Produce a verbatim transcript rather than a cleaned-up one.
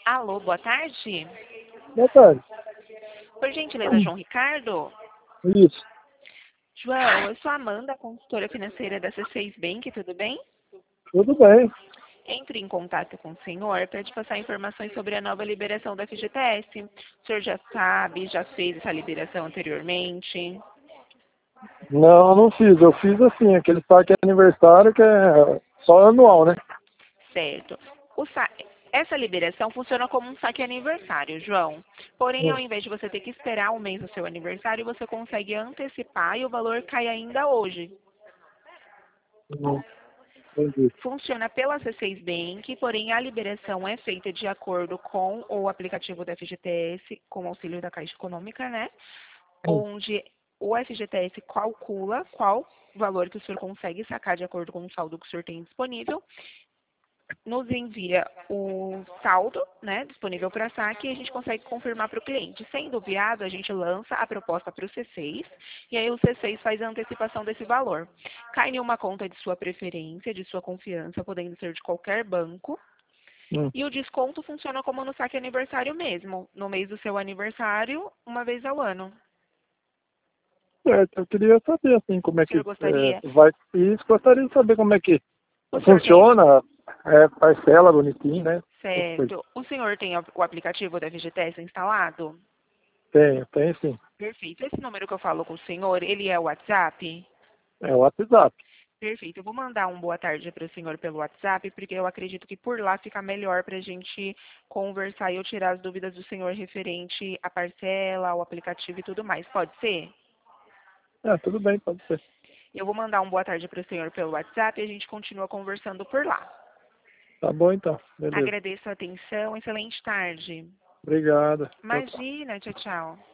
Alô, boa tarde. Boa tarde. Por gentileza, João Ricardo? Isso. João, eu sou a Amanda, consultora financeira da C seis Bank, tudo bem? Tudo bem. Entre em contato com o senhor para te passar informações sobre a nova liberação da F G T S. O senhor já sabe, já fez essa liberação anteriormente? Não, não fiz. Eu fiz assim, aquele saque aniversário que é só anual, né? Certo. O sa... Essa liberação funciona como um saque aniversário, João. Porém, ao Hum, invés de você ter que esperar um mês do seu aniversário, você consegue antecipar e o valor cai ainda hoje. hum, entendi. Funciona pela C seis Bank, porém a liberação é feita de acordo com o aplicativo da F G T S, com auxílio da Caixa Econômica, né? Hum, Onde o F G T S calcula qual valor que o senhor consegue sacar de acordo com o saldo que o senhor tem disponível, nos envia o saldo, né, disponível para saque e a gente consegue confirmar para o cliente. Sendo enviado, a gente lança a proposta para o C seis e aí o C seis faz a antecipação desse valor. Cai em uma conta de sua preferência, de sua confiança, podendo ser de qualquer banco. hum. E o desconto funciona como no saque aniversário mesmo, no mês do seu aniversário, uma vez ao ano. Certo, eu queria saber assim como é O que senhor gostaria? é, vai. Isso, gostaria de saber como é que O senhor tem, funciona, é, parcela bonitinho, né? Essas coisas. certo. O senhor tem o aplicativo da F G T S instalado? Tem, tem sim. Perfeito. Esse número que eu falo com o senhor, ele é o WhatsApp? É o WhatsApp. Perfeito. Eu vou mandar um boa tarde para o senhor pelo WhatsApp, porque eu acredito que por lá fica melhor para a gente conversar e eu tirar as dúvidas do senhor referente à parcela, ao aplicativo e tudo mais. Pode ser? É, tudo bem, pode ser. Eu vou mandar um boa tarde para o senhor pelo WhatsApp e a gente continua conversando por lá. Tá bom então, beleza. Agradeço a atenção. Excelente tarde. Obrigado. Tchau, tchau. Imagina. Tchau, tchau.